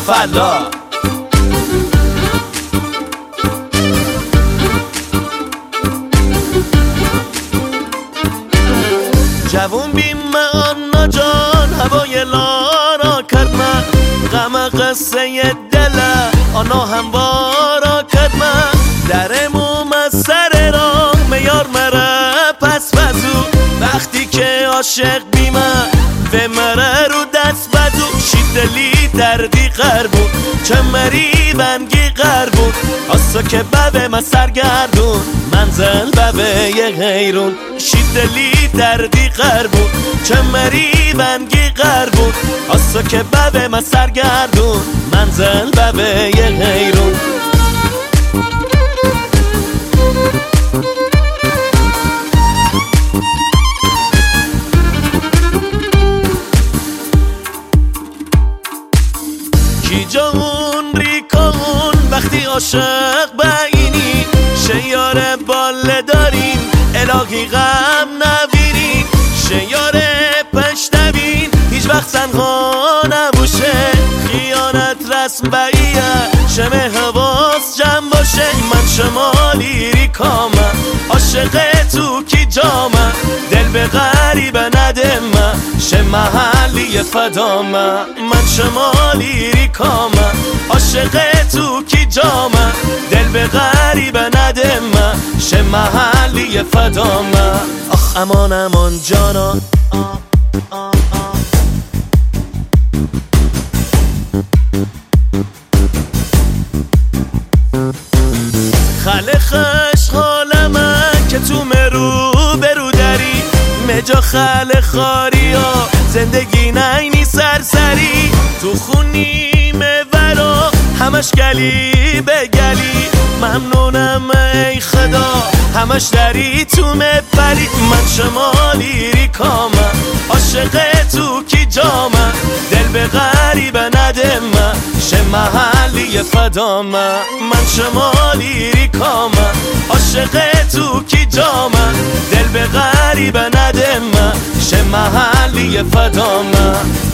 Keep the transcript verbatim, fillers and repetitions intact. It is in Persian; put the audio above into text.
فلا. جوون بیم آنا جان هوای لارا کرد من، غم قصه دل آنا هموارا کرد من. درموم از سر راه میار مره پس وزو، وقتی که عاشق بیمه و مره رو دست بدو. شیدلی دردی قربون چه مری ونگی قربون، آسا که ببه من سرگردون منزل ببه یه غیرون. شیدلی دردی قربون چه مری ونگی قربون، آسا که ببه من سرگردون منزل ببه یه غیرون. کی جاون ریکاون وقتی عاشق بینی، شیار باله دارین الهی غم نبینین. شیار پشتبین هیچ وقت تنها نبوشه، خیانت رسم باییه شمه حواس جمع باشه. من شمالی ریکامم عاشق تو کی جامم، دل به غریبه ندمم شه محلی فدامم. من شمالی ریکامم عاشق تو کی جامم، دل به غریبه ندمم شه محلی فدامم. آخ امان امان جانا خله خش حالمه که تو مرو برو داری، مجا خله خاری ها زندگی نینی سرسری. تو خونی مورا همش گلی به گلی، ممنونم ای خدا همش داری تو مبری. من شمالی ریکامم عاشق تو کی جامم، دل به غریبه ندمم شه محلی فدامم. من شمالی ریکامم عاشق تو کی جامم، دل به غریبه ندمم شه محلی فدامم.